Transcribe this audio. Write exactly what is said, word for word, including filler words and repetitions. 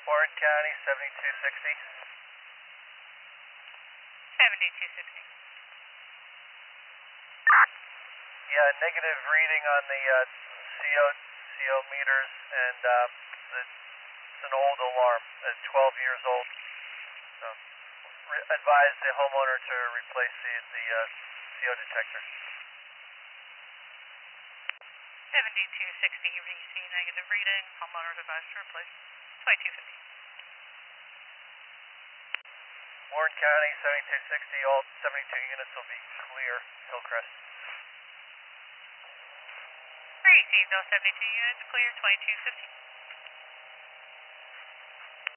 Warren County, seventy-two sixty. seventy-two sixty. Yeah, negative reading on the uh, C O, C O meters, and um, it's an old alarm. It's twelve years old. So re advise the homeowner to replace the, the uh, C O detector. seventy-two sixty, V C negative reading. Homeowners advised to replace. twenty-two fifty. Warren County, seventy-two sixty. All seventy-two units will be clear. Hillcrest. Received all seventy-two units, clear twenty-two fifty.